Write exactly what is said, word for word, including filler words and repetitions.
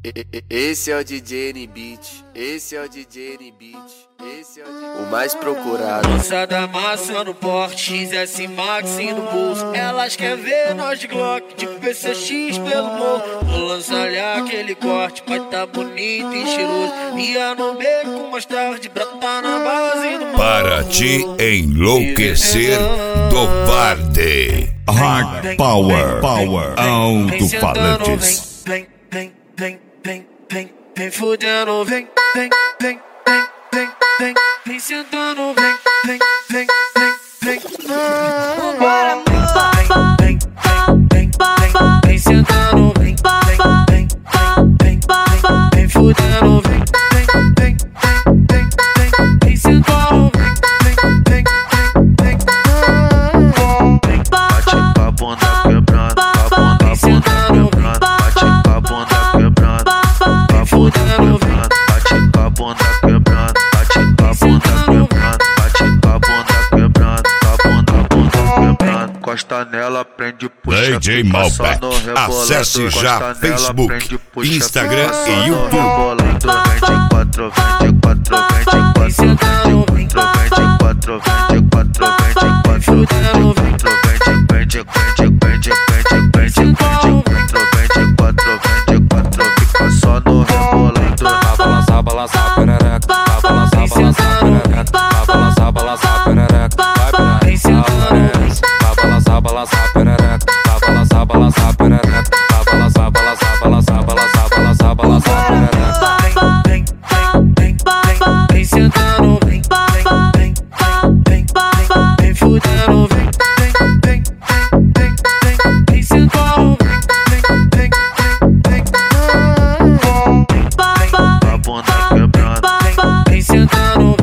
Esse é o D J N-Beat, esse é o D J N-Beat, esse é o D J, o mais procurado. Lançada massa no porte, X S Max no bolso. Elas querem ver nós de Glock, de P C X pelo morro. Vou lançar-lhe aquele corte, vai tá bonito e cheiroso. Ia no beco mais tarde, brota na base do morro. Para te enlouquecer do Varde. Hard Power, Power, Alto-Falantes. Vem, vem, vem, vem, vem, vem fudendo, vem, vem, vem, vem, vem, vem, vem sentando, vem, vem, vem, vem, vem, vambora, vem, vem, vem, vem, vem sentando, vem, vem, vem, vem, vem, vem fudendo, vem, vem, vem, vem, vem, vem sentando, vem, vem, vem, vem, vem, bate com a bunda quebrando, com a bunda, bunda quebrando, bate com a bunda quebrando, com a bunda quebrando, bate com a bunda quebrando, bate com a bunda quebrando, bate com a bunda quebrando, com a bunda, bunda quebrando, costa nela, prende, puxa, D J fica só Malbec. no rebolado. Acesse já Costa nela, Facebook, prende, puxa, Instagram fica só e no YouTube. rebolado. vinte e quatro, vinte e quatro, vinte e quatro, vinte e quatro, vinte e quatro, vinte e quatro, vinte e quatro, vinte e quatro, vinte e quatro, fica só no rebolado. Vai balançar, balançar, perereca. Vai balançar, balançar, perereca. Vai balançar, balançar, perereca. Vai Vai balançar, balançar, perereca. Vai balançar, balançar, perereca. Vai balançar, balançar, balançar, balançar, balançar, balançar, perereca. Vem, vem, vem, vem, vem sentando, vem, vem, vem, vem, vem fudendo, vem, vem, vem, vem, vem, vem sentando, vem, vem, vem, vem, vem, Com a bunda quebrando, vem sentando.